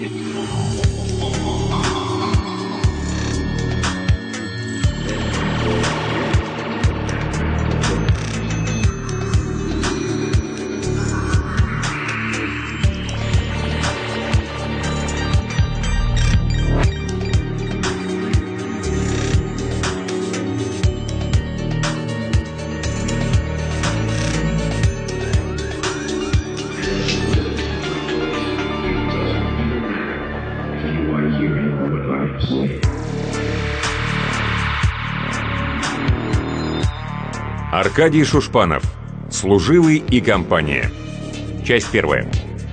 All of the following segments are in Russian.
Аркадий Шушпанов. Служивый и компания. Часть первая.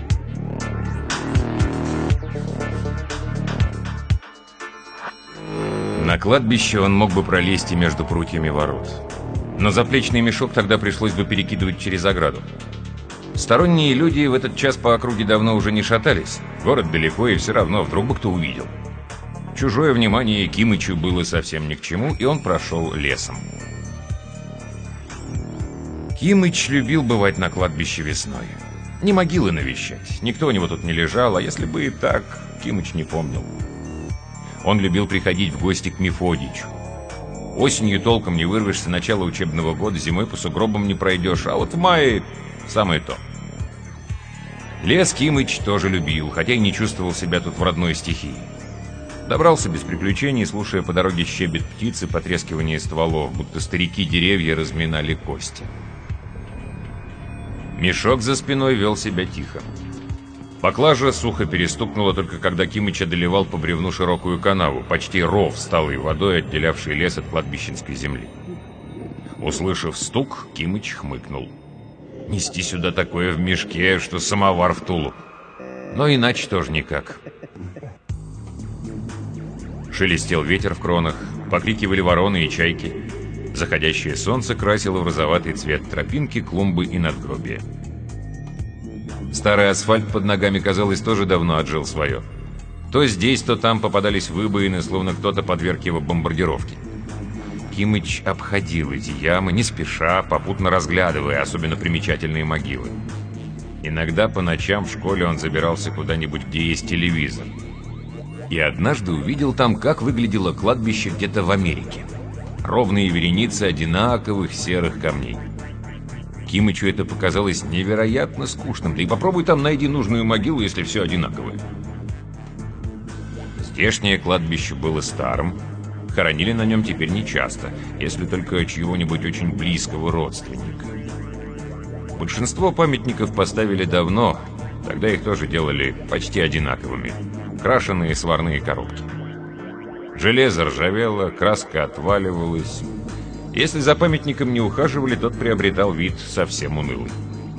На кладбище он мог бы пролезть и между прутьями ворот. Но заплечный мешок тогда пришлось бы перекидывать через ограду. Сторонние люди в этот час по округе давно уже не шатались. Город далеко, и все равно вдруг бы кто увидел. Чужое внимание Кимычу было совсем ни к чему, и он прошел лесом. Кимыч любил бывать на кладбище весной. Не могилы навещать, никто у него тут не лежал, а если бы и так, Кимыч не помнил. Он любил приходить в гости к Мефодичу. Осенью толком не вырвешься, начало учебного года, зимой по сугробам не пройдешь, а вот в мае самое то. Лес Кимыч тоже любил, хотя и не чувствовал себя тут в родной стихии. Добрался без приключений, слушая по дороге щебет птиц и потрескивание стволов, будто старики деревья разминали кости. Мешок за спиной вел себя тихо. Поклажа сухо перестукнула только когда Кимыч одолевал по бревну широкую канаву, почти ров с талой водой, отделявший лес от кладбищенской земли. Услышав стук, Кимыч хмыкнул. Нести сюда такое в мешке, что самовар в Тулу. Но иначе тоже никак. Шелестел ветер в кронах, покрикивали вороны и чайки. Заходящее солнце красило в розоватый цвет тропинки, клумбы и надгробия. Старый асфальт под ногами, казалось, тоже давно отжил свое. То здесь, то там попадались выбоины, словно кто-то подверг его бомбардировке. Кимыч обходил эти ямы, не спеша, попутно разглядывая особенно примечательные могилы. Иногда по ночам в школе он забирался куда-нибудь, где есть телевизор. И однажды увидел там, как выглядело кладбище где-то в Америке. Ровные вереницы одинаковых серых камней. Кимычу это показалось невероятно скучным. Да и попробуй там найди нужную могилу, если все одинаковое. Здешнее кладбище было старым. Хоронили на нем теперь нечасто, если только чьего-нибудь очень близкого родственника. Большинство памятников поставили давно. Тогда их тоже делали почти одинаковыми. Крашеные сварные коробки. Железо ржавело, краска отваливалась. Если за памятником не ухаживали, тот приобретал вид совсем унылый.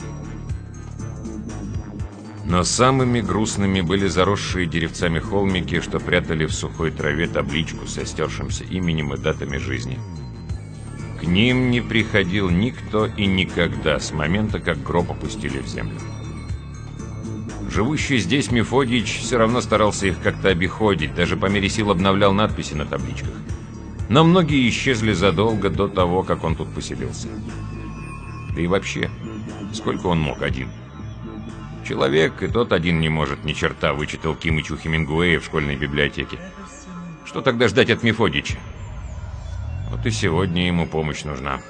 Но самыми грустными были заросшие деревцами холмики, что прятали в сухой траве табличку со стершимся именем и датами жизни. К ним не приходил никто и никогда с момента, как гроб опустили в землю. Живущий здесь Мефодич все равно старался их как-то обиходить, даже по мере сил обновлял надписи на табличках. Но многие исчезли задолго до того, как он тут поселился. Да и вообще, сколько он мог один? Человек и тот один не может ни черта, вычитал Кимыч у Хемингуэя в школьной библиотеке. Что тогда ждать от Мефодича? Вот и сегодня ему помощь нужна.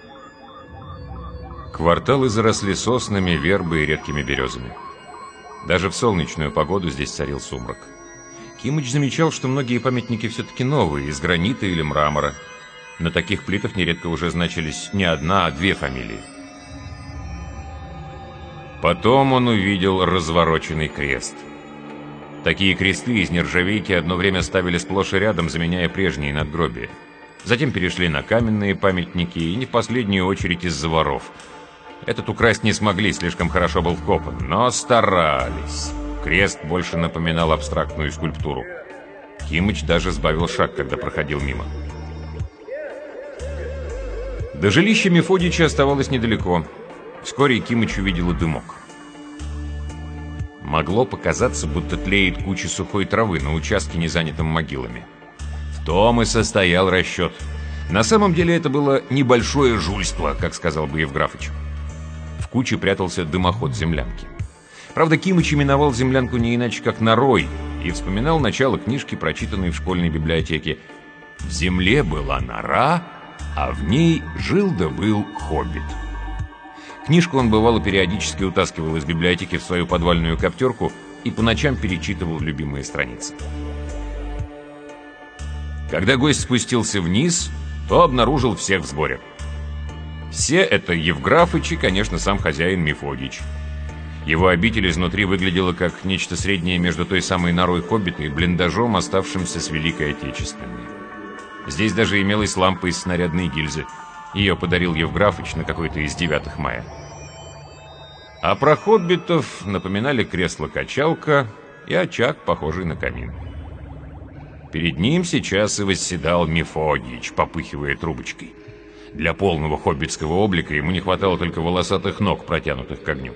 Кварталы заросли соснами, вербой и редкими березами. Даже в солнечную погоду здесь царил сумрак. Кимыч замечал, что многие памятники все-таки новые, из гранита или мрамора. На таких плитах нередко уже значились не одна, а две фамилии. Потом он увидел развороченный крест. Такие кресты из нержавейки одно время ставили сплошь и рядом, заменяя прежние надгробия. Затем перешли на каменные памятники, и не в последнюю очередь из-за воров. Этот украсть не смогли, слишком хорошо был вкопан, но старались. Крест больше напоминал абстрактную скульптуру. Кимыч даже сбавил шаг, когда проходил мимо. До жилища Мефодича оставалось недалеко. Вскоре Кимыч увидел дымок. Могло показаться, будто тлеет куча сухой травы на участке, не занятом могилами. В том и состоял расчет. На самом деле это было небольшое жульство, как сказал бы Евграфыч. В куче прятался дымоход землянки. Правда, Кимыч именовал землянку не иначе, как норой, и вспоминал начало книжки, прочитанной в школьной библиотеке. В земле была нора, а в ней жил да был хоббит. Книжку он, бывало, периодически утаскивал из библиотеки в свою подвальную коптерку и по ночам перечитывал любимые страницы. Когда гость спустился вниз, то обнаружил всех в сборе. Все это Евграфыч и, конечно, сам хозяин Мефодич. Его обитель изнутри выглядела как нечто среднее между той самой норой хоббита и блиндажом, оставшимся с Великой Отечественной. Здесь даже имелась лампа из снарядной гильзы. Ее подарил Евграфыч на какой-то из 9 мая. А про хоббитов напоминали кресло-качалка и очаг, похожий на камин. Перед ним сейчас и восседал Мефодич, попыхивая трубочкой. Для полного хоббитского облика ему не хватало только волосатых ног, протянутых к огню.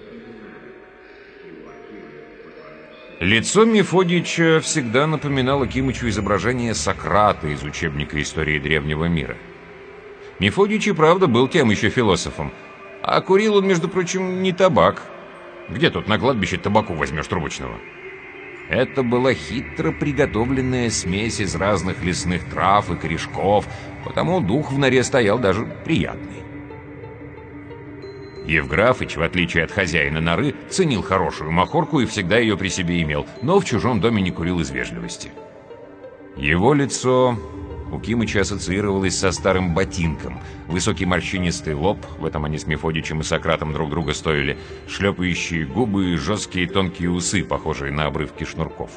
Лицо Мефодича всегда напоминало Кимычу изображение Сократа из учебника истории древнего мира. Мефодич и правда был тем еще философом, а курил он, между прочим, не табак. Где тут на кладбище табаку возьмешь трубочного? Это была хитро приготовленная смесь из разных лесных трав и корешков, потому дух в норе стоял даже приятный. Евграфыч, в отличие от хозяина норы, ценил хорошую махорку и всегда ее при себе имел, но в чужом доме не курил из вежливости. Его лицо у Кимыча ассоциировалось со старым ботинком. Высокий морщинистый лоб, в этом они с Мефодичем и Сократом друг друга стоили, шлепающие губы и жесткие тонкие усы, похожие на обрывки шнурков.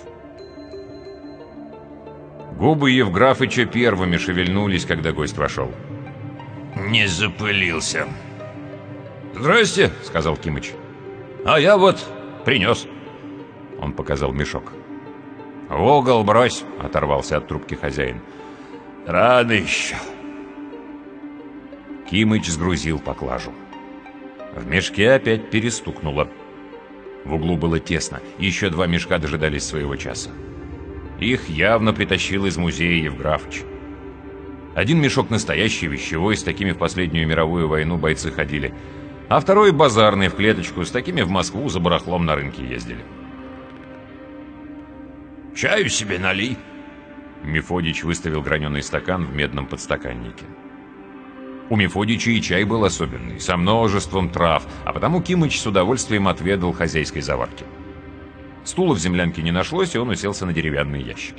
Губы Евграфыча первыми шевельнулись, когда гость вошел. «Не запылился». «Здрасте», — сказал Кимыч. «А я вот принес». Он показал мешок. «В угол брось», — оторвался от трубки хозяин. «Рано еще». Кимыч сгрузил поклажу. В мешке опять перестукнуло. В углу было тесно, еще 2 мешка дожидались своего часа. Их явно притащил из музея Евграфыч. Один мешок настоящий, вещевой, с такими в последнюю мировую войну бойцы ходили, а второй базарный, в клеточку, с такими в Москву за барахлом на рынке ездили. «Чаю себе налей». Мефодич выставил граненый стакан в медном подстаканнике. У Мефодича и чай был особенный, со множеством трав, а потому Кимыч с удовольствием отведал хозяйской заварки. Стула в землянке не нашлось, и он уселся на деревянный ящик.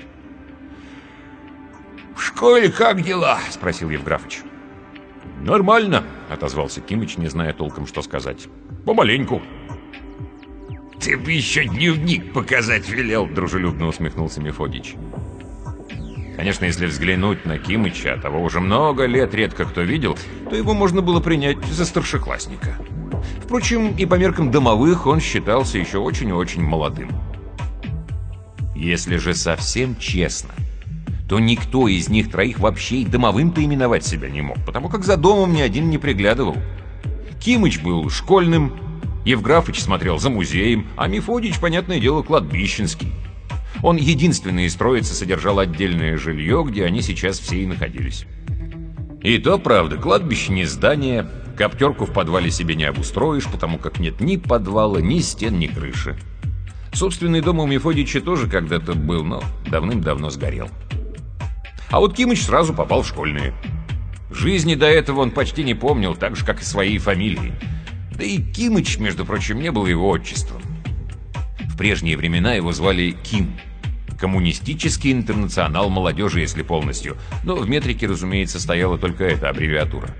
«В школе как дела?» — спросил Евграфыч. «Нормально», — отозвался Кимыч, не зная толком, что сказать. «Помаленьку». «Ты бы еще дневник показать велел», — дружелюбно усмехнулся Мефодич. Конечно, если взглянуть на Кимыча, того уже много лет редко кто видел, то его можно было принять за старшеклассника. Впрочем, и по меркам домовых он считался еще очень и очень молодым. Если же совсем честно, то никто из них троих вообще и домовым-то именовать себя не мог, потому как за домом ни один не приглядывал. Кимыч был школьным, Евграфыч смотрел за музеем, а Мефодич, понятное дело, кладбищенский. Он единственный из троицы содержал отдельное жилье, где они сейчас все и находились. И то, правда, кладбище не здание, коптерку в подвале себе не обустроишь, потому как нет ни подвала, ни стен, ни крыши. Собственный дом у Мефодича тоже когда-то был, но давным-давно сгорел. А вот Кимыч сразу попал в школьные. Жизни до этого он почти не помнил, так же, как и своей фамилии. Да и Кимыч, между прочим, не был его отчеством. В прежние времена его звали Ким. Коммунистический интернационал молодежи, если полностью. Но в метрике, разумеется, стояла только эта аббревиатура.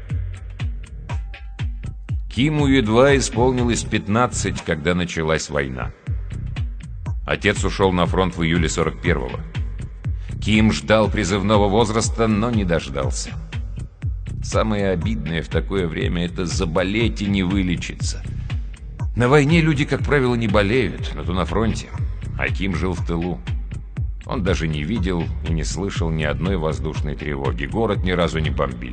Киму едва исполнилось 15, когда началась война. Отец ушел на фронт в июле 41-го. Ким ждал призывного возраста, но не дождался. Самое обидное в такое время — это заболеть и не вылечиться. На войне люди, как правило, не болеют, но то на фронте. А Ким жил в тылу. Он даже не видел и не слышал ни одной воздушной тревоги. Город ни разу не бомбили.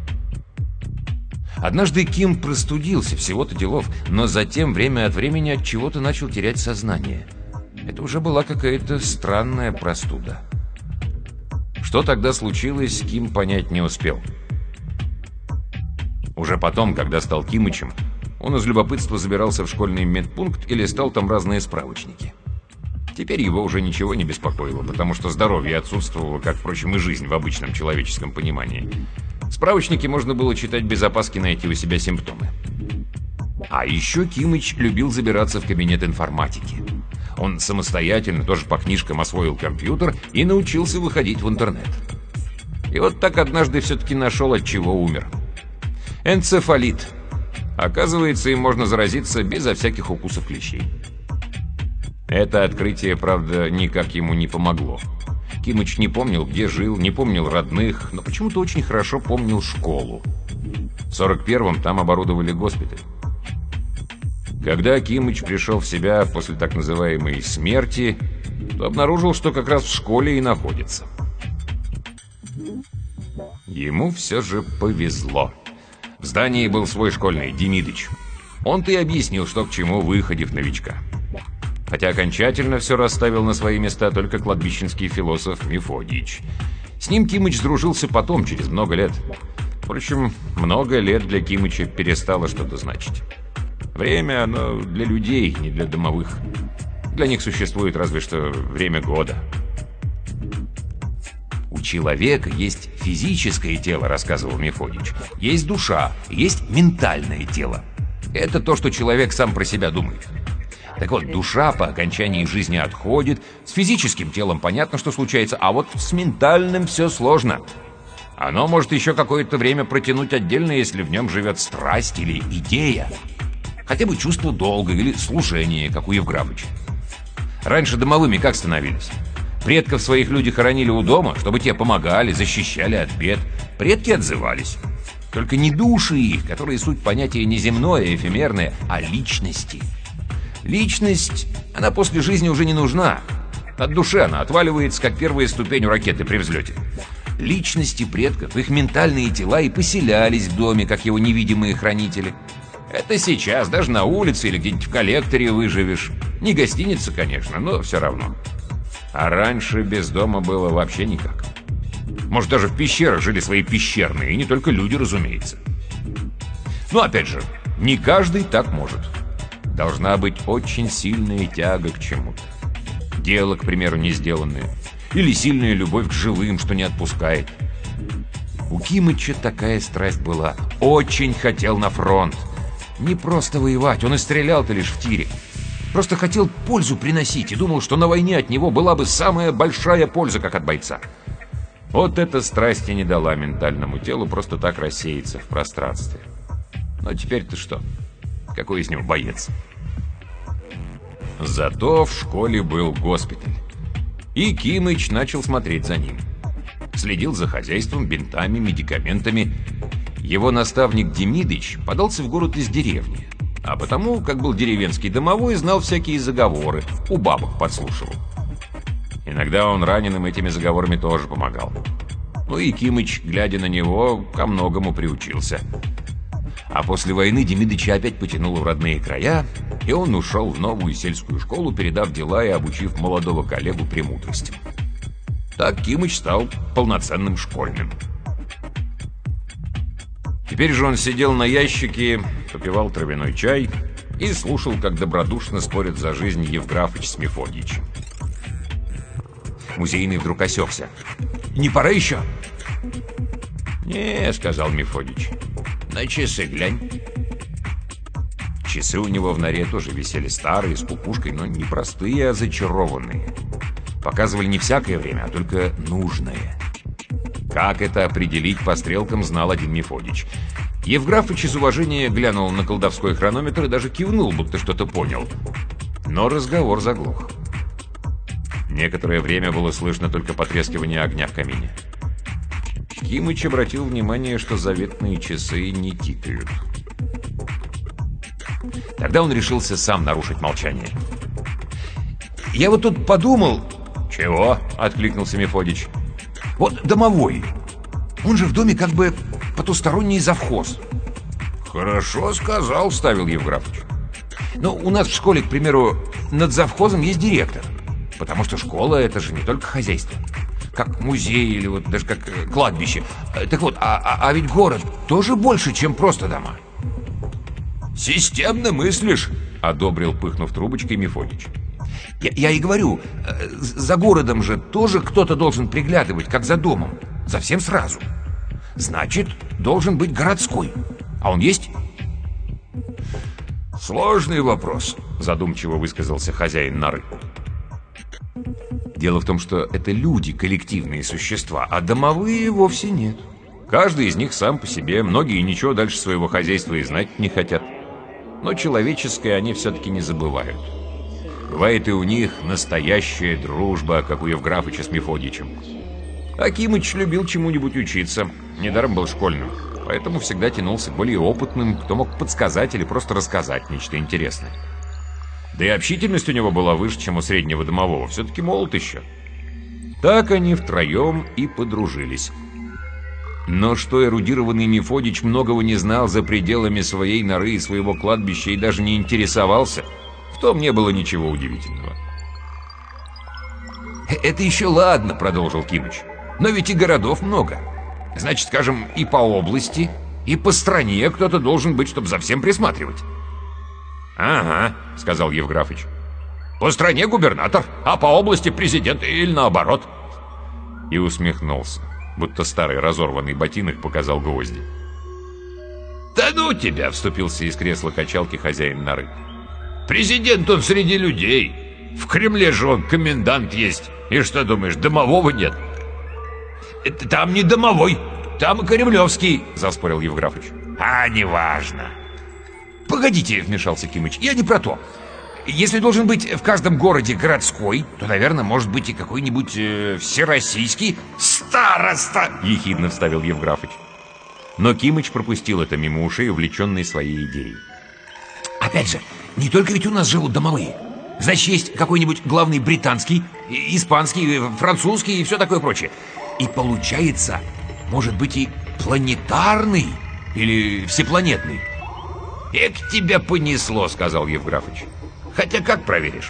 Однажды Ким простудился, всего-то делов, но затем время от времени от чего-то начал терять сознание. Это уже была какая-то странная простуда. Что тогда случилось, Ким понять не успел. Уже потом, когда стал Кимычем, Он из любопытства забирался в школьный медпункт и листал там разные справочники. Теперь его уже ничего не беспокоило, потому что здоровье отсутствовало, как, впрочем, и жизнь в обычном человеческом понимании. Справочники можно было читать без опаски найти у себя симптомы. А еще Кимыч любил забираться в кабинет информатики. Он самостоятельно, тоже по книжкам, освоил компьютер и научился выходить в интернет. И вот так однажды все-таки нашел, от чего умер. Энцефалит. Оказывается, им можно заразиться безо всяких укусов клещей. Это открытие, правда, никак ему не помогло. Кимыч не помнил, где жил, не помнил родных, но почему-то очень хорошо помнил школу. В 41-м там оборудовали госпиталь. Когда Кимыч пришел в себя после так называемой «смерти», то обнаружил, что как раз в школе и находится. Ему все же повезло. В здании был свой школьный, Демидыч. Он-то и объяснил, что к чему, выходив новичка. Хотя окончательно все расставил на свои места только кладбищенский философ Мефодич. С ним Кимыч сдружился потом, через много лет. Впрочем, много лет для Кимыча перестало что-то значить. Время, оно для людей, не для домовых. Для них существует разве что время года. У человека есть физическое тело, рассказывал Мефодич. Есть душа, есть ментальное тело. Это то, что человек сам про себя думает. Так вот, душа по окончании жизни отходит, с физическим телом понятно, что случается, а вот с ментальным все сложно. Оно может еще какое-то время протянуть отдельно, если в нем живет страсть или идея. Хотя бы чувство долга или служение, как у Евграфыча. Раньше домовыми как становились? Предков своих люди хоронили у дома, чтобы те помогали, защищали от бед. Предки отзывались. Только не души их, которые суть понятия не земное, эфемерное, а личности. Личность, она после жизни уже не нужна. От души она отваливается, как первая ступень у ракеты при взлете. Личности предков, их ментальные тела и поселялись в доме, как его невидимые хранители. Это сейчас, даже на улице или где-нибудь в коллекторе выживешь. Не гостиница, конечно, но все равно. А раньше без дома было вообще никак. Может, даже в пещерах жили свои пещерные, и не только люди, разумеется. Но опять же, не каждый так может. Должна быть очень сильная тяга к чему-то. Дело, к примеру, не сделанное. Или сильная любовь к живым, что не отпускает. У Кимыча такая страсть была. Очень хотел на фронт. Не просто воевать, он и стрелял-то лишь в тире. Просто хотел пользу приносить и думал, что на войне от него была бы самая большая польза, как от бойца. Вот эта страсть и не дала ментальному телу просто так рассеяться в пространстве. Но теперь-то что? Какой из него боец? Зато в школе был госпиталь. И Кимыч начал смотреть за ним. Следил за хозяйством, бинтами, медикаментами. Его наставник Демидыч подался в город из деревни. А потому, как был деревенский домовой, знал всякие заговоры, у бабок подслушивал. Иногда он раненым этими заговорами тоже помогал. Ну и Кимыч, глядя на него, ко многому приучился. А после войны Демидыча опять потянуло в родные края, и он ушел в новую сельскую школу, передав дела и обучив молодого коллегу премудростям. Так Кимыч стал полноценным школьным. Теперь же он сидел на ящике, попивал травяной чай и слушал, как добродушно спорят за жизнь Евграфыч с Мефодичем. Музейный вдруг осекся. «Не пора еще?» «Не», — сказал Мефодич. «На часы глянь». Часы у него в норе тоже висели старые, с кукушкой, но не простые, а зачарованные. Показывали не всякое время, а только нужное. Как это определить по стрелкам, знал один Мефодич. Евграфыч из уважения глянул на колдовской хронометр и даже кивнул, будто что-то понял. Но разговор заглох. Некоторое время было слышно только потрескивание огня в камине. Кимыч обратил внимание, что заветные часы не тикают. Тогда он решился сам нарушить молчание. «Я вот тут подумал...» «Чего?» — откликнулся Мефодич. «Вот домовой. Он же в доме как бы потусторонний завхоз». «Хорошо сказал», — вставил Евграфыч. «Ну, у нас в школе, к примеру, над завхозом есть директор. Потому что школа — это же не только хозяйство. Как музей или вот даже как кладбище. Так вот, а ведь город тоже больше, чем просто дома. Системно мыслишь, одобрил, пыхнув трубочкой, Мефодич. Я и говорю, за городом же тоже кто-то должен приглядывать, как за домом. Совсем сразу. Значит, должен быть городской. А он есть? Сложный вопрос, задумчиво высказался хозяин норы. Дело в том, что это люди, коллективные существа, а домовые вовсе нет. Каждый из них сам по себе, многие ничего дальше своего хозяйства и знать не хотят. Но человеческое они все-таки не забывают. Бывает и у них настоящая дружба, как у Евграфыча с Мефодичем. А Кимыч любил чему-нибудь учиться, недаром был школьным, поэтому всегда тянулся к более опытным, кто мог подсказать или просто рассказать нечто интересное. Да и общительность у него была выше, чем у среднего домового, все-таки молод еще. Так они втроем и подружились. Но что эрудированный Мефодич многого не знал за пределами своей норы и своего кладбища и даже не интересовался, в том не было ничего удивительного. «Это еще ладно», — продолжил Кимыч. «Но ведь и городов много. Значит, скажем, и по области, и по стране кто-то должен быть, чтобы за всем присматривать». «Ага», — сказал Евграфыч. «По стране губернатор, а по области президент или наоборот». И усмехнулся, будто старый разорванный ботинок показал гвозди. «Да ну тебя!» — вступился из кресла качалки хозяин норы. «Президент он среди людей. В Кремле же он комендант есть. И что думаешь, домового нет?» «Там не домовой, там кремлевский», — заспорил Евграфыч. «А, неважно». «Погодите», — вмешался Кимыч, — «я не про то. Если должен быть в каждом городе городской, то, наверное, может быть и какой-нибудь всероссийский староста», — ехидно вставил Евграфыч. Но Кимыч пропустил это мимо ушей, увлеченный своей идеей. «Опять же, не только ведь у нас живут домовые. Значит, есть какой-нибудь главный британский, испанский, французский и все такое прочее. И получается, может быть и планетарный или всепланетный». «Эк, тебя понесло», — сказал Евграфыч. «Хотя как проверишь?»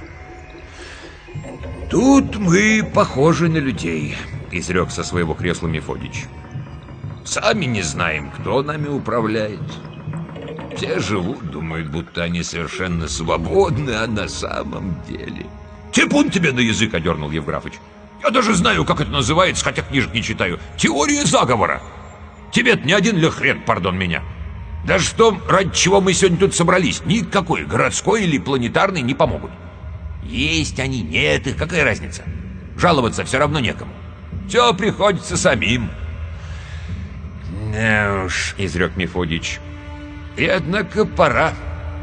«Тут мы похожи на людей», — изрек со своего кресла Мефодич. «Сами не знаем, кто нами управляет. Все живут, думают, будто они совершенно свободны, а на самом деле...» «Типун тебе на язык!» — одернул Евграфыч. «Я даже знаю, как это называется, хотя книжек не читаю. Теория заговора. Тебе-то не один ли хрен, пардон меня? Даже что, ради чего мы сегодня тут собрались, никакой городской или планетарный не помогут. Есть они, нет их, какая разница? Жаловаться все равно некому. Все приходится самим». «Да уж», — изрек Мефодич, — «и однако пора».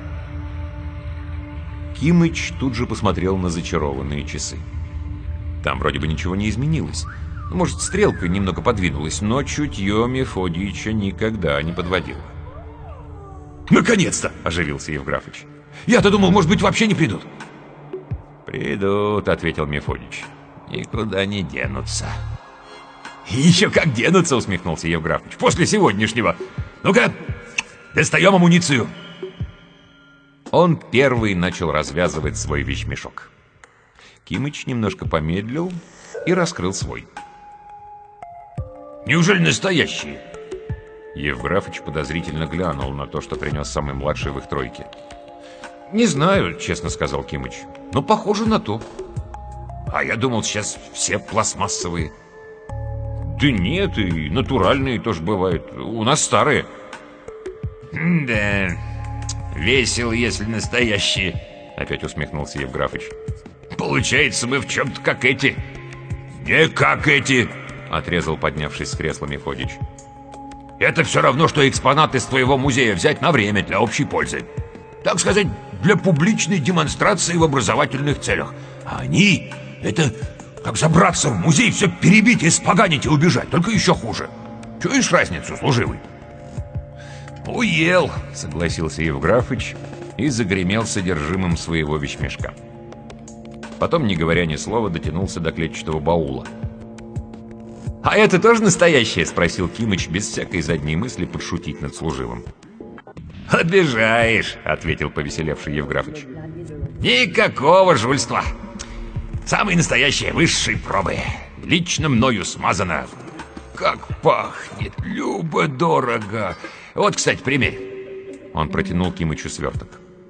Кимыч тут же посмотрел на зачарованные часы. Там вроде бы ничего не изменилось. Может, стрелка немного подвинулась, но чутье Мефодича никогда не подводило. «Наконец-то!» — оживился Евграфыч. «Я-то думал, может быть, вообще не придут». «Придут», — ответил Мефодич. «Никуда не денутся». «Еще как денутся!» — усмехнулся Евграфыч. «После сегодняшнего! Ну-ка, достаем амуницию!» Он первый начал развязывать свой вещмешок. Кимыч немножко помедлил и раскрыл свой. «Неужели настоящие?» Евграфыч подозрительно глянул на то, что принес самый младший в их тройке. «Не знаю», — честно сказал Кимыч, — «но похоже на то». «А я думал, сейчас все пластмассовые». «Да нет, и натуральные тоже бывают. У нас старые». «Да, весело, если настоящие», — опять усмехнулся Евграфыч. «Получается, мы в чем-то как эти». «Не как эти», — отрезал, поднявшись с кресла Мефодич. «Это все равно, что экспонаты из твоего музея взять на время для общей пользы. Так сказать, для публичной демонстрации в образовательных целях. А они — это как забраться в музей, все перебить, испоганить и убежать, только еще хуже. Чуешь разницу, служивый?» «Уел», — согласился Евграфыч и загремел содержимым своего вещмешка. Потом, не говоря ни слова, дотянулся до клетчатого баула. «А это тоже настоящее?» — спросил Кимыч, без всякой задней мысли подшутить над служивым. «Обижаешь», — ответил повеселевший Евграфыч. «Никакого жульства. Самые настоящие, высшей пробы. Лично мною смазано. Как пахнет, любо-дорого. Вот, кстати, примерь». Он протянул Кимычу сверток.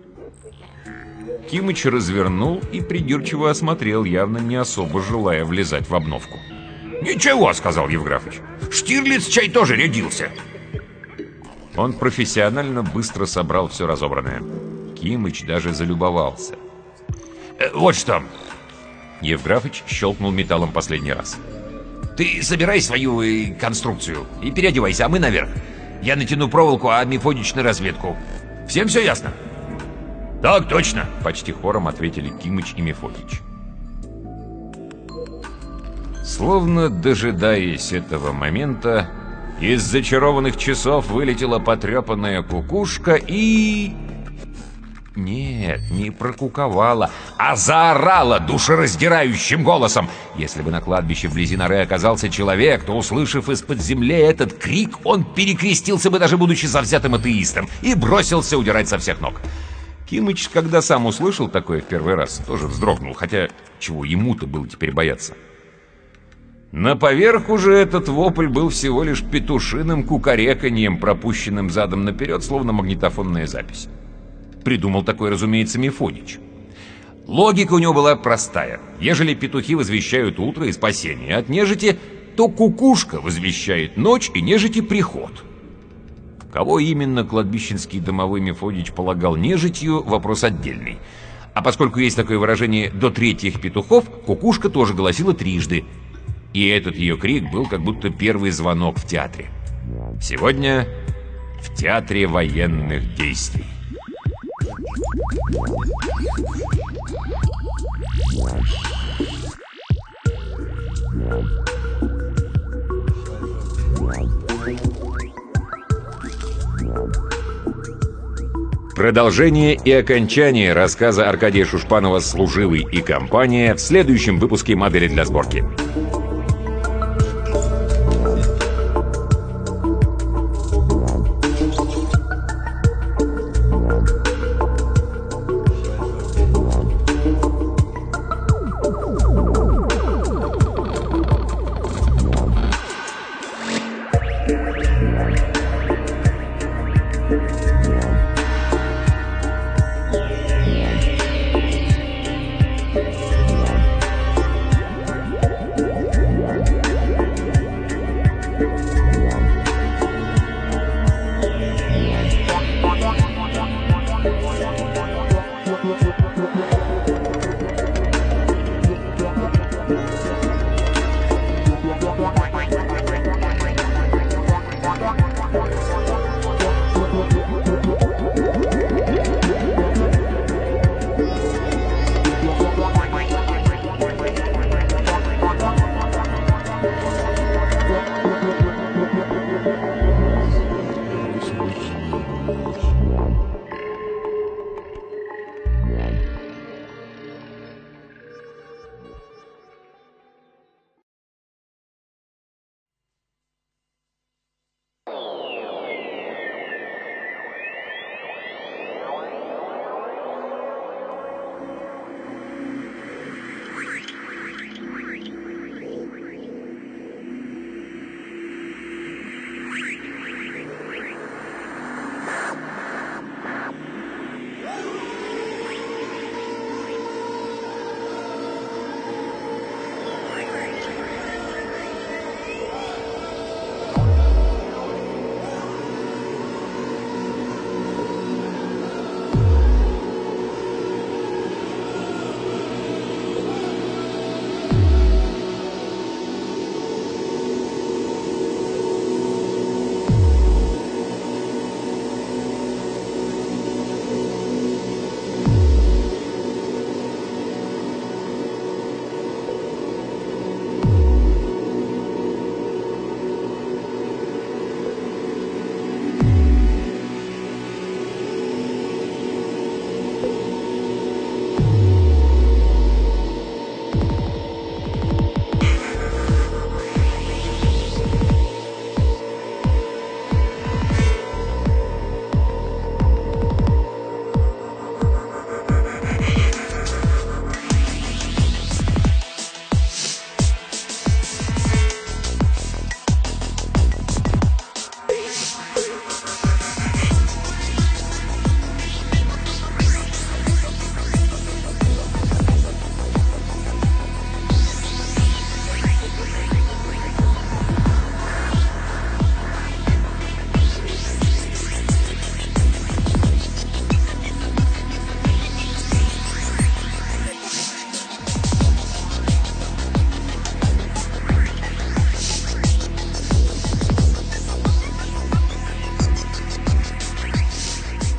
Кимыч развернул и придирчиво осмотрел, явно не особо желая влезать в обновку. «Ничего», — сказал Евграфыч. «Штирлиц чай тоже рядился». Он профессионально быстро собрал все разобранное. Кимыч даже залюбовался. «Вот что». Евграфыч щелкнул металлом последний раз. «Ты собирай свою конструкцию и переодевайся, а мы наверх. Я натяну проволоку, а Мефодич на разведку. Всем все ясно?» «Так точно», — почти хором ответили Кимыч и Мефодич. Словно дожидаясь этого момента, из зачарованных часов вылетела потрепанная кукушка и... Нет, не прокуковала, а заорала душераздирающим голосом. Если бы на кладбище вблизи норы оказался человек, то, услышав из-под земли этот крик, он перекрестился бы, даже будучи завзятым атеистом, и бросился удирать со всех ног. Кимыч, когда сам услышал такое в первый раз, тоже вздрогнул, хотя чего ему-то было теперь бояться. На поверху же этот вопль был всего лишь петушиным кукареканьем, пропущенным задом наперед, словно магнитофонная запись. Придумал такое, разумеется, Мефодич. Логика у него была простая. Ежели петухи возвещают утро и спасение от нежити, то кукушка возвещает ночь и нежити приход. Кого именно кладбищенский домовой Мефодич полагал нежитью, вопрос отдельный. А поскольку есть такое выражение «до третьих петухов», кукушка тоже голосила трижды. И этот ее крик был как будто первый звонок в театре. Сегодня в театре военных действий. Продолжение и окончание рассказа Аркадия Шушпанова «Служивый и компания» в следующем выпуске «Модели для сборки».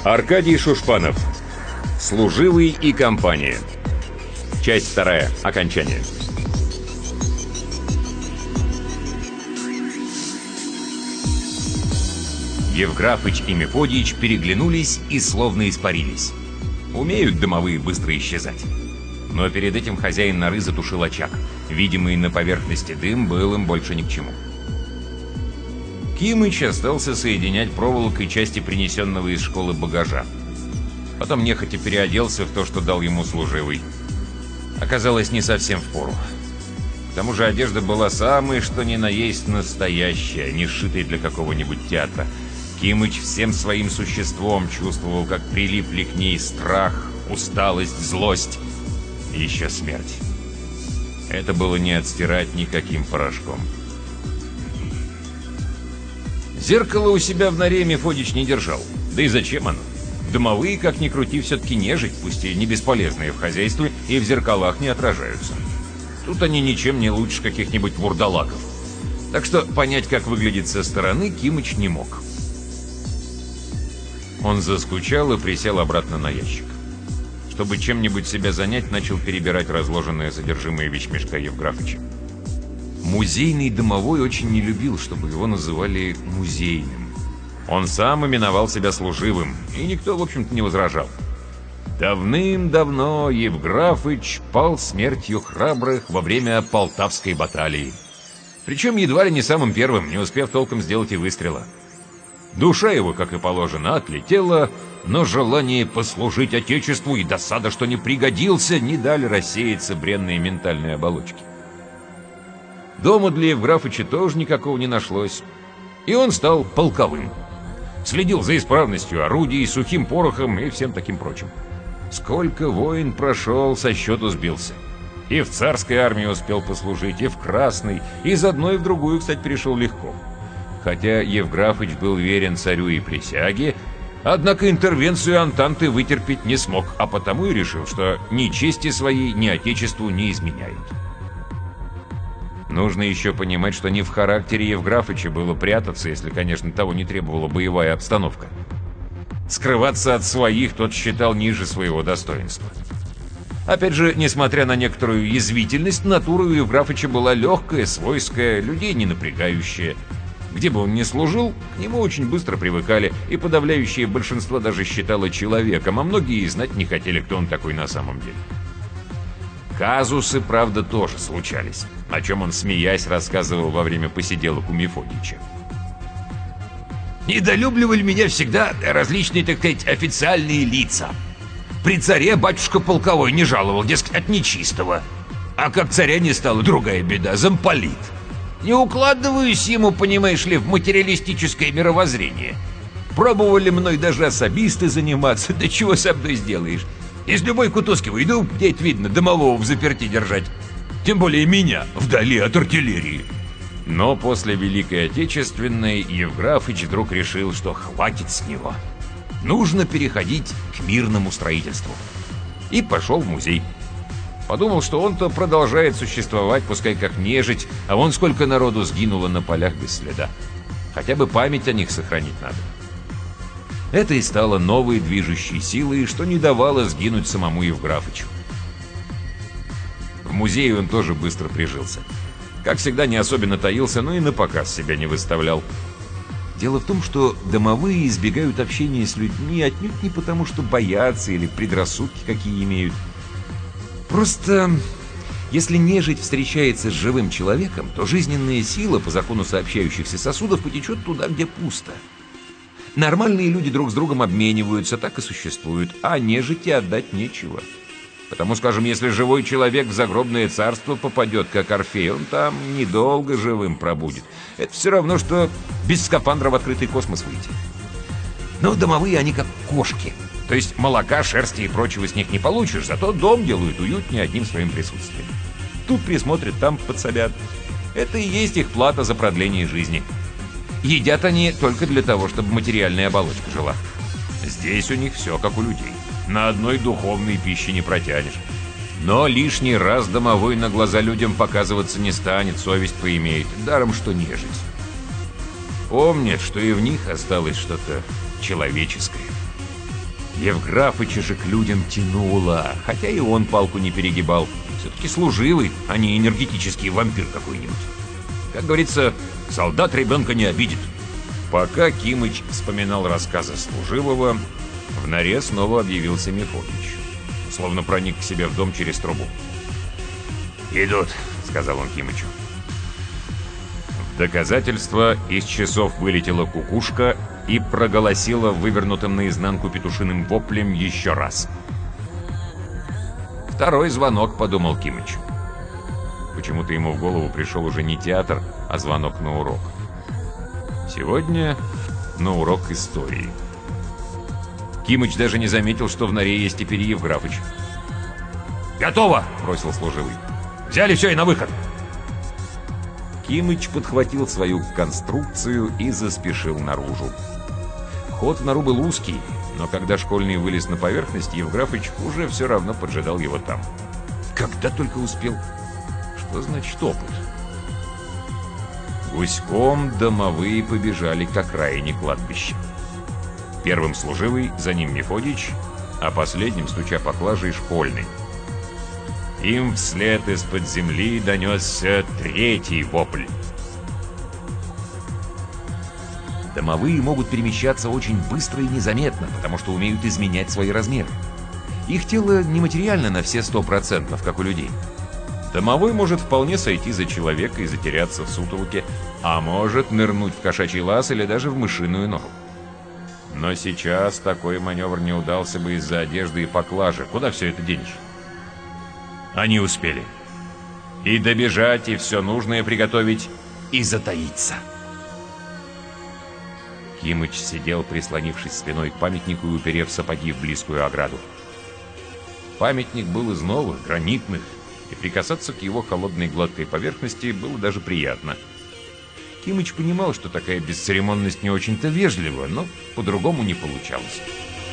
Аркадий Шушпанов. Служивый и компания. Часть 2. Окончание. Евграфыч и Мефодич переглянулись и словно испарились. Умеют домовые быстро исчезать. Но перед этим хозяин норы затушил очаг. Видимый на поверхности дым был им больше ни к чему. Кимыч остался соединять проволокой части принесенного из школы багажа. Потом нехотя переоделся в то, что дал ему служивый. Оказалось, не совсем впору. К тому же одежда была самой, что ни на есть настоящая, не сшитая для какого-нибудь театра. Кимыч всем своим существом чувствовал, как прилипли к ней страх, усталость, злость и еще смерть. Это было не отстирать никаким порошком. Зеркало у себя в норе Мефодич не держал. Да и зачем оно? Домовые, как ни крути, все-таки нежить, пусть и не бесполезные в хозяйстве, и в зеркалах не отражаются. Тут они ничем не лучше каких-нибудь вурдалаков. Так что понять, как выглядит со стороны, Кимыч не мог. Он заскучал и присел обратно на ящик. Чтобы чем-нибудь себя занять, начал перебирать разложенное содержимое вещмешка Евграфыча. Музейный домовой очень не любил, чтобы его называли музейным. Он сам именовал себя служивым, и никто, в общем-то, не возражал. Давным-давно Евграфыч пал смертью храбрых во время Полтавской баталии. Причем едва ли не самым первым, не успев толком сделать и выстрела. Душа его, как и положено, отлетела, но желание послужить Отечеству и досада, что не пригодился, не дали рассеяться бренные ментальные оболочки. Дома для Евграфыча тоже никакого не нашлось, и он стал полковым. Следил за исправностью орудий, сухим порохом и всем таким прочим. Сколько войн прошел, со счету сбился. И в царской армии успел послужить, и в красной, из одной в другую, кстати, перешел легко. Хотя Евграфыч был верен царю и присяге, однако интервенцию Антанты вытерпеть не смог, а потому и решил, что ни чести своей, ни Отечеству не изменяет. Нужно еще понимать, что не в характере Евграфыча было прятаться, если, конечно, того не требовала боевая обстановка. Скрываться от своих тот считал ниже своего достоинства. Опять же, несмотря на некоторую язвительность, натура у Евграфыча была легкая, свойская, людей не напрягающая. Где бы он ни служил, к нему очень быстро привыкали, и подавляющее большинство даже считало человеком, а многие и знать не хотели, кто он такой на самом деле. Казусы, правда, тоже случались, о чем он, смеясь, рассказывал во время посиделок у Мефодича. Недолюбливали меня всегда различные, так сказать, официальные лица. При царе батюшка полковой не жаловал, дескать, от нечистого. А как царя не стало, другая беда — замполит. Не укладываюсь ему, понимаешь ли, в материалистическое мировоззрение. Пробовали мной даже особисты заниматься, да чего со мной сделаешь? Из любой кутузки уйду, где это видно, домового взаперти держать. Тем более меня, вдали от артиллерии. Но после Великой Отечественной Евграфыч вдруг решил, что хватит с него. Нужно переходить к мирному строительству. И пошел в музей. Подумал, что он-то продолжает существовать, пускай как нежить, а вон сколько народу сгинуло на полях без следа. Хотя бы память о них сохранить надо. Это и стало новой движущей силой, что не давало сгинуть самому Евграфычу. В музее он тоже быстро прижился. Как всегда, не особенно таился, но и на показ себя не выставлял. Дело в том, что домовые избегают общения с людьми отнюдь не потому, что боятся или предрассудки какие имеют. Просто, если нежить встречается с живым человеком, то жизненная сила, по закону сообщающихся сосудов, потечет туда, где пусто. Нормальные люди друг с другом обмениваются, так и существуют, а нежити отдать нечего. Потому, скажем, если живой человек в загробное царство попадет, как Орфей, он там недолго живым пробудет. Это все равно, что без скафандра в открытый космос выйти. Но домовые они как кошки. То есть молока, шерсти и прочего с них не получишь, зато дом делают уютнее одним своим присутствием. Тут присмотрят, там подсобят. Это и есть их плата за продление жизни. Едят они только для того, чтобы материальная оболочка жила. Здесь у них все как у людей. На одной духовной пище не протянешь. Но лишний раз домовой на глаза людям показываться не станет, совесть поимеет, даром что нежить. Помнят, что и в них осталось что-то человеческое. Евграфыча же к людям тянуло, хотя и он палку не перегибал. Все-таки служивый, а не энергетический вампир какой-нибудь. Как говорится, солдат ребенка не обидит. Пока Кимыч вспоминал рассказы служивого, в норе снова объявился Мефодич. Словно проник к себе в дом через трубу. «Идут», — сказал он Кимычу. В доказательство из часов вылетела кукушка и проголосила вывернутым наизнанку петушиным воплем еще раз. Второй звонок, подумал Кимыч. Почему-то ему в голову пришел уже не театр, а звонок на урок. Сегодня на урок истории. Кимыч даже не заметил, что в норе есть теперь Евграфыч. «Готово!» — бросил служивый. «Взяли все и на выход!» Кимыч подхватил свою конструкцию и заспешил наружу. Ход в нору был узкий, но когда школьный вылез на поверхность, Евграфыч уже все равно поджидал его там. Когда только успел. Что значит опыт? Гуськом домовые побежали к окраине кладбища. Первым служивый, за ним Мефодич, а последним, стуча поклажей, школьный. Им вслед из-под земли донесся третий вопль. Домовые могут перемещаться очень быстро и незаметно, потому что умеют изменять свои размеры. Их тело нематериально на все 100%, как у людей. Домовой может вполне сойти за человека и затеряться в сутолоке, а может нырнуть в кошачий лаз или даже в мышиную нору. Но сейчас такой маневр не удался бы из-за одежды и поклажи. Куда все это денешь? Они успели. И добежать, и все нужное приготовить, и затаиться. Кимыч сидел, прислонившись спиной к памятнику и уперев сапоги в близкую ограду. Памятник был из новых, гранитных, и прикасаться к его холодной гладкой поверхности было даже приятно. Кимыч понимал, что такая бесцеремонность не очень-то вежлива, но по-другому не получалось.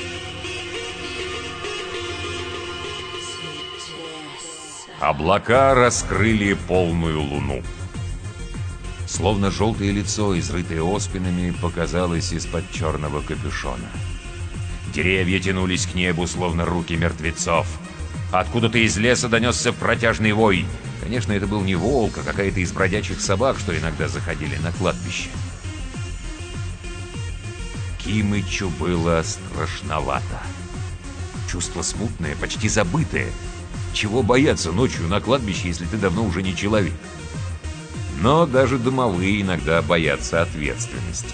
Облака раскрыли полную луну. Словно желтое лицо, изрытое оспинами, показалось из-под черного капюшона. Деревья тянулись к небу, словно руки мертвецов. Откуда-то из леса донесся протяжный вой. Конечно, это был не волк, а какая-то из бродячих собак, что иногда заходили на кладбище. Кимычу было страшновато. Чувство смутное, почти забытое. Чего бояться ночью на кладбище, если ты давно уже не человек? Но даже домовые иногда боятся ответственности.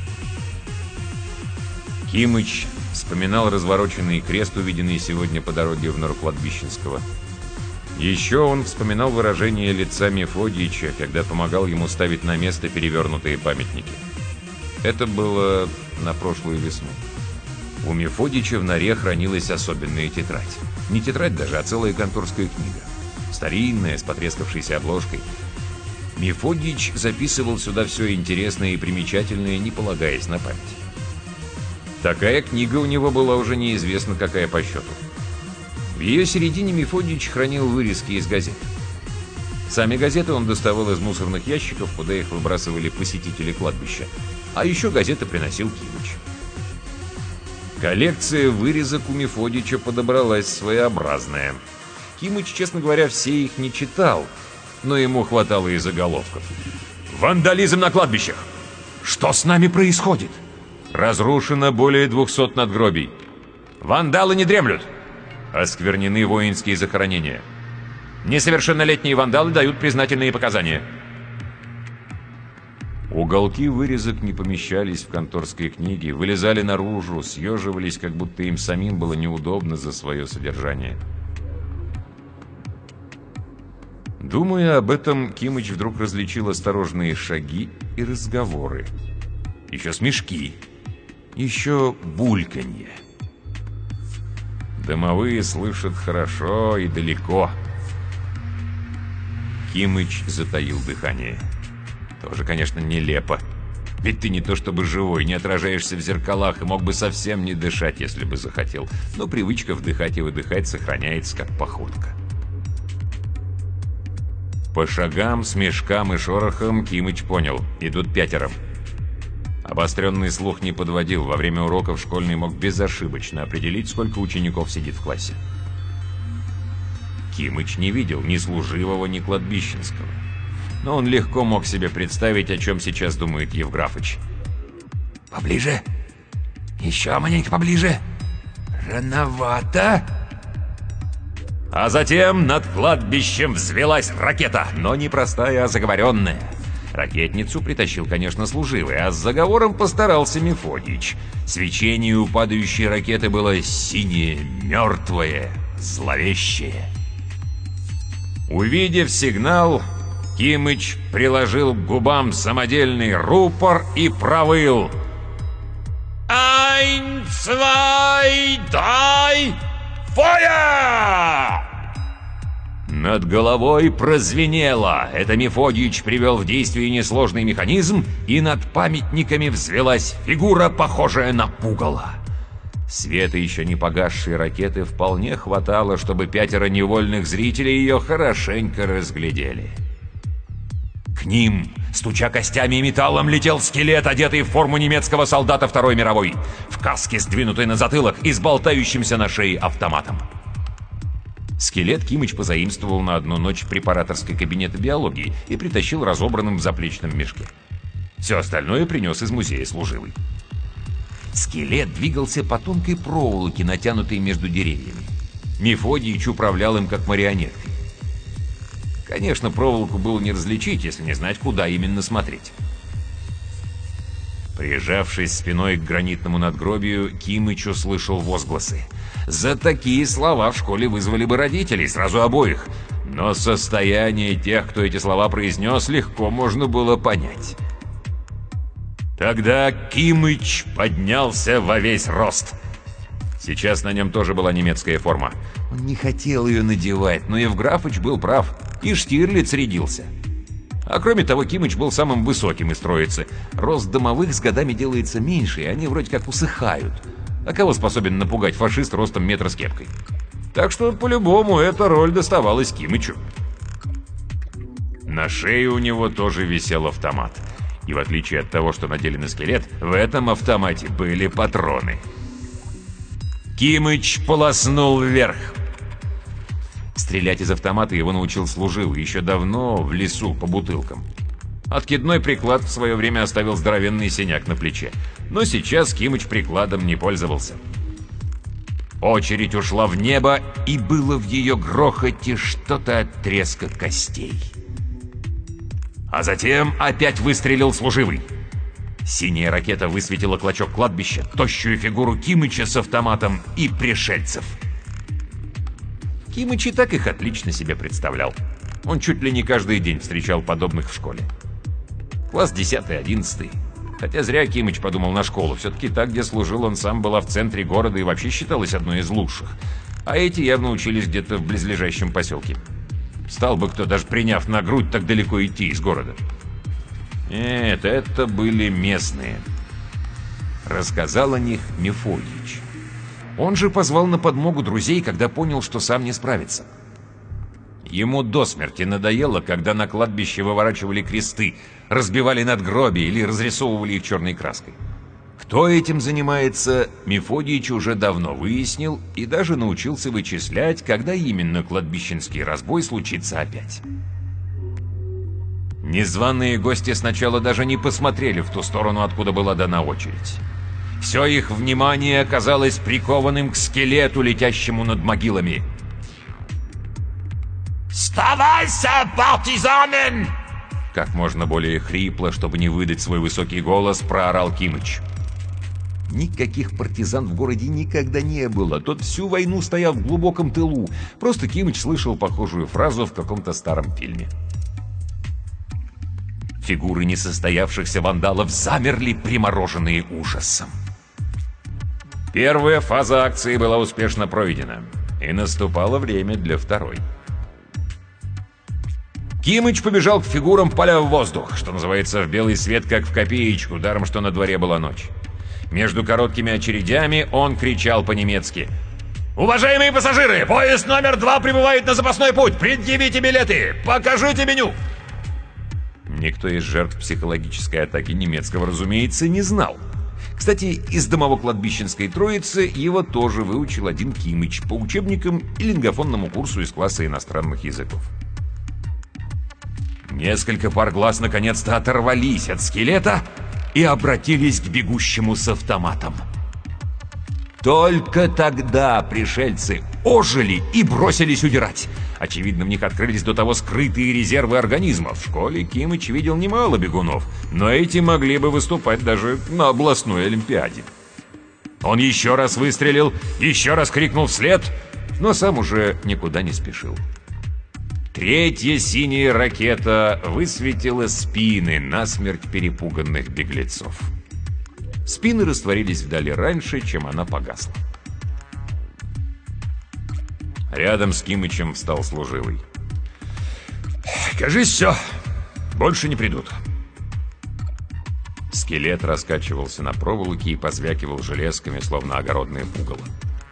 Кимыч вспоминал развороченный крест, увиденный сегодня по дороге в нору Кладбищенского. Еще он вспоминал выражение лица Мефодича, когда помогал ему ставить на место перевернутые памятники. Это было на прошлую весну. У Мефодича в норе хранилась особенная тетрадь. Не тетрадь даже, а целая конторская книга. Старинная, с потрескавшейся обложкой. Мефодич записывал сюда все интересное и примечательное, не полагаясь на память. Такая книга у него была уже неизвестно какая по счету. В ее середине Мефодич хранил вырезки из газет. Сами газеты он доставал из мусорных ящиков, куда их выбрасывали посетители кладбища. А еще газеты приносил Кимыч. Коллекция вырезок у Мефодича подобралась своеобразная. Кимыч, честно говоря, все их не читал, но ему хватало и заголовков. «Вандализм на кладбищах! Что с нами происходит? Разрушено более 200 надгробий. Вандалы не дремлют. Осквернены воинские захоронения. Несовершеннолетние вандалы дают признательные показания». Уголки вырезок не помещались в конторской книге, вылезали наружу, съеживались, как будто им самим было неудобно за свое содержание. Думая об этом, Кимыч вдруг различил осторожные шаги и разговоры. Еще смешки, еще бульканье. Домовые слышат хорошо и далеко. Кимыч затаил дыхание. Тоже, конечно, нелепо. Ведь ты не то чтобы живой, не отражаешься в зеркалах и мог бы совсем не дышать, если бы захотел. Но привычка вдыхать и выдыхать сохраняется, как походка. По шагам, смешкам и шорохам Кимыч понял. Идут 5. Обостренный слух не подводил. Во время уроков школьный мог безошибочно определить, сколько учеников сидит в классе. Кимыч не видел ни служивого, ни кладбищенского. Но он легко мог себе представить, о чем сейчас думает Евграфыч. Поближе. Еще маленько поближе. Рановато. А затем над кладбищем взвелась ракета, но не простая, а заговоренная. Ракетницу притащил, конечно, служивый, а с заговором постарался Мефодич. Свечение у падающей ракеты было синее, мертвое, зловещее. Увидев сигнал, Кимыч приложил к губам самодельный рупор и провыл. «Ein, zwei, drei, Feuer!» Над головой прозвенело. Это Мефодич привел в действие несложный механизм, и над памятниками взвелась фигура, похожая на пугало. Света еще не погасшей ракеты вполне хватало, чтобы 5 невольных зрителей ее хорошенько разглядели. К ним, стуча костями и металлом, летел скелет, одетый в форму немецкого солдата Второй мировой, в каске, сдвинутой на затылок и с болтающимся на шее автоматом. Скелет Кимыч позаимствовал на одну ночь в препараторской кабинете биологии и притащил разобранным в заплечном мешке. Все остальное принес из музея служивый. Скелет двигался по тонкой проволоке, натянутой между деревьями. Мефодич управлял им как марионеткой. Конечно, проволоку было не различить, если не знать, куда именно смотреть. Прижавшись спиной к гранитному надгробию, Кимыч услышал возгласы. За такие слова в школе вызвали бы родителей, сразу обоих. Но состояние тех, кто эти слова произнес, легко можно было понять. Тогда Кимыч поднялся во весь рост. Сейчас на нем тоже была немецкая форма. Он не хотел ее надевать, но Евграфыч был прав, и Штирлиц рядился. А кроме того, Кимыч был самым высоким из троицы. Рост домовых с годами делается меньше, и они вроде как усыхают. А кого способен напугать фашист ростом метра с кепкой? Так что, по-любому, эта роль доставалась Кимычу. На шее у него тоже висел автомат. И в отличие от того, что надели на скелет, в этом автомате были патроны. Кимыч полоснул вверх. Стрелять из автомата его научил служивый еще давно в лесу по бутылкам. Откидной приклад в свое время оставил здоровенный синяк на плече. Но сейчас Кимыч прикладом не пользовался. Очередь ушла в небо, и было в ее грохоте что-то от треска костей. А затем опять выстрелил служивый. Синяя ракета высветила клочок кладбища, тощую фигуру Кимыча с автоматом и пришельцев. Кимыч и так их отлично себе представлял. Он чуть ли не каждый день встречал подобных в школе. Класс 10-11. Хотя зря Кимыч подумал на школу. Все-таки та, где служил он сам, была в центре города и вообще считалась одной из лучших. А эти явно учились где-то в близлежащем поселке. Стал бы кто, даже приняв на грудь, так далеко идти из города. Нет, это были местные. Рассказал о них Мефодич. Он же позвал на подмогу друзей, когда понял, что сам не справится. Ему до смерти надоело, когда на кладбище выворачивали кресты, разбивали надгробия или разрисовывали их черной краской. Кто этим занимается, Мефодич уже давно выяснил и даже научился вычислять, когда именно кладбищенский разбой случится опять. Незваные гости сначала даже не посмотрели в ту сторону, откуда была дана очередь. Все их внимание оказалось прикованным к скелету, летящему над могилами. «Вставайся, партизанин!» Как можно более хрипло, чтобы не выдать свой высокий голос, проорал Кимыч. Никаких партизан в городе никогда не было. Тот всю войну стоял в глубоком тылу. Просто Кимыч слышал похожую фразу в каком-то старом фильме. Фигуры несостоявшихся вандалов замерли, примороженные ужасом. Первая фаза акции была успешно пройдена, и наступало время для второй. Кимыч побежал к фигурам, поля в воздух, что называется, в белый свет, как в копеечку, даром что на дворе была ночь. Между короткими очередями он кричал по-немецки: «Уважаемые пассажиры, поезд номер 2 прибывает на запасной путь! Предъявите билеты! Покажите меню!» Никто из жертв психологической атаки немецкого, разумеется, не знал. Кстати, из домово-кладбищенской троицы его тоже выучил один Кимыч по учебникам и лингофонному курсу из класса иностранных языков. Несколько пар глаз наконец-то оторвались от скелета и обратились к бегущему с автоматом. Только тогда пришельцы ожили и бросились удирать. Очевидно, в них открылись до того скрытые резервы организма. В школе Кимыч видел немало бегунов, но эти могли бы выступать даже на областной олимпиаде. Он еще раз выстрелил, еще раз крикнул вслед, но сам уже никуда не спешил. Третья синяя ракета высветила спины насмерть перепуганных беглецов. Спины растворились вдали раньше, чем она погасла. Рядом с Кимычем встал служивый. «Кажись, все. Больше не придут». Скелет раскачивался на проволоке и позвякивал железками, словно огородное пугало.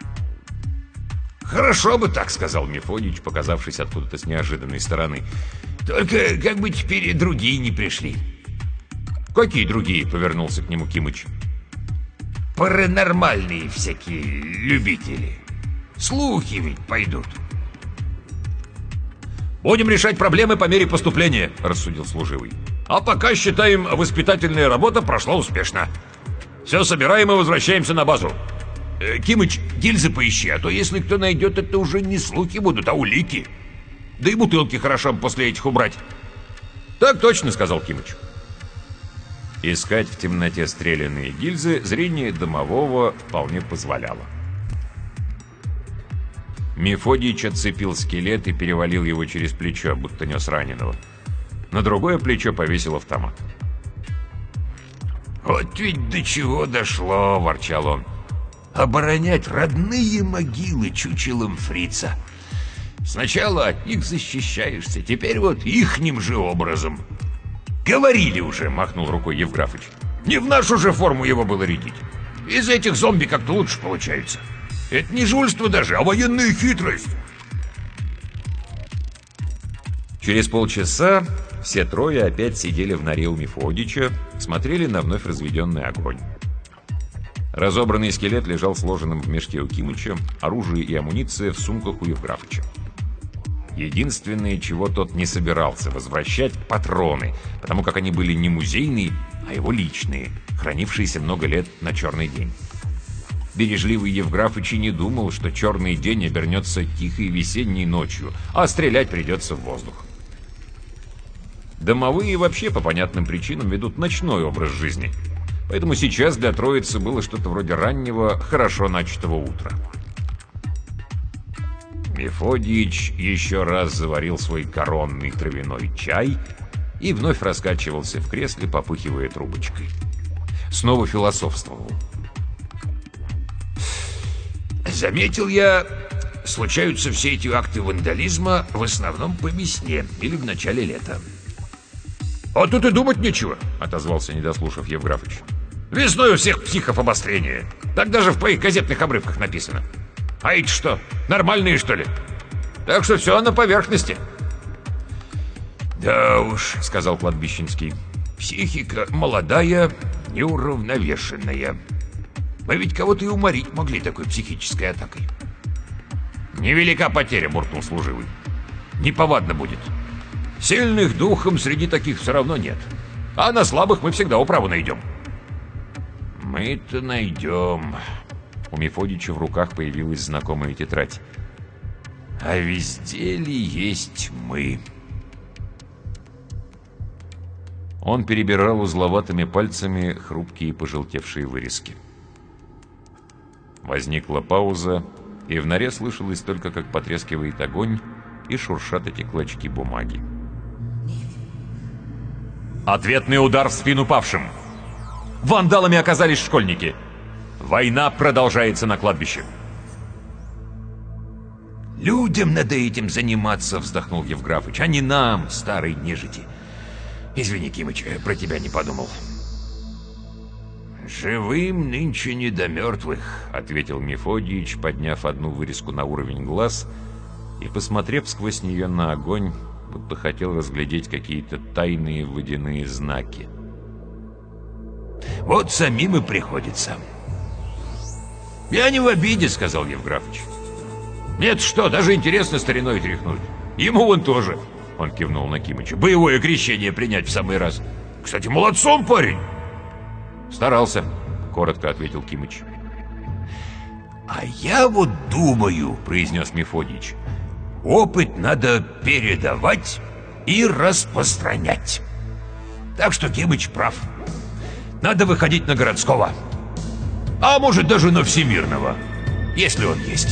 «Хорошо бы так», — сказал Мефодич, показавшись откуда-то с неожиданной стороны. «Только как бы теперь и другие не пришли». «Какие другие?» — повернулся к нему Кимыч. «Паранормальные всякие любители. Слухи ведь пойдут». «Будем решать проблемы по мере поступления», — рассудил служивый. «А пока, считаем, воспитательная работа прошла успешно. Все собираем и возвращаемся на базу. Кимыч, гильзы поищи, а то если кто найдет, это уже не слухи будут, а улики. Да и бутылки хорошо бы после этих убрать». «Так точно», — сказал Кимыч. Искать в темноте стрелянные гильзы зрение домового вполне позволяло. Мефодич отцепил скелет и перевалил его через плечо, будто нес раненого. На другое плечо повесил автомат. «Вот ведь до чего дошло», — ворчал он. «Оборонять родные могилы чучелом фрица. Сначала от них защищаешься, теперь вот ихним же образом». «Говорили уже», — махнул рукой Евграфыч. «Не в нашу же форму его было рядить. Из этих зомби как-то лучше получается. Это не жульство даже, а военная хитрость». Через полчаса все трое опять сидели в норе у Мефодича, смотрели на вновь разведенный огонь. Разобранный скелет лежал сложенным в мешке у Кимыча, оружие и амуниция в сумках у Евграфыча. Единственное, чего тот не собирался возвращать — патроны, потому как они были не музейные, а его личные, хранившиеся много лет на черный день. Бережливый Евграфыч и не думал, что черный день обернется тихой весенней ночью, а стрелять придется в воздух. Домовые вообще по понятным причинам ведут ночной образ жизни, поэтому сейчас для троицы было что-то вроде раннего, хорошо начатого утра. Мефодич еще раз заварил свой коронный травяной чай и вновь раскачивался в кресле, попыхивая трубочкой. Снова философствовал. «Заметил я, случаются все эти акты вандализма в основном по весне или в начале лета». «А тут и думать нечего», — отозвался, не дослушав Евграфыч. «Весной у всех психов обострение. Так даже в твоих газетных обрывках написано. А эти что, нормальные, что ли? Так что все на поверхности». «Да уж», — сказал кладбищенский, — «психика молодая, неуравновешенная. Мы ведь кого-то и уморить могли такой психической атакой». «Невелика потеря», — буркнул служивый. «Неповадно будет. Сильных духом среди таких все равно нет. А на слабых мы всегда управу найдем». «Мы-то найдем». У Мефодича в руках появилась знакомая тетрадь. «А везде ли есть мы?» Он перебирал узловатыми пальцами хрупкие пожелтевшие вырезки. Возникла пауза, и в норе слышалось только, как потрескивает огонь и шуршат эти клочки бумаги. Ответный удар в спину павшим. Вандалами оказались школьники. Война продолжается на кладбище. «Людям надо этим заниматься», — вздохнул Евграфыч, — «а не нам, старой нежити. Извини, Кимыч, про тебя не подумал». «Живым нынче не до мертвых», — ответил Мефодич, подняв одну вырезку на уровень глаз и посмотрев сквозь нее на огонь, будто хотел разглядеть какие-то тайные водяные знаки. Вот самим и приходится. «Я не в обиде», — сказал Евграфыч. «Нет, что, даже интересно стариной тряхнуть. Ему вон тоже», — он кивнул на Кимыча, — «боевое крещение принять в самый раз. Кстати, молодцом парень». «Старался», — коротко ответил Кимыч. «А я вот думаю», — произнес Мефодич, — «опыт надо передавать и распространять. Так что Кимыч прав. Надо выходить на городского. А может, даже на всемирного, если он есть».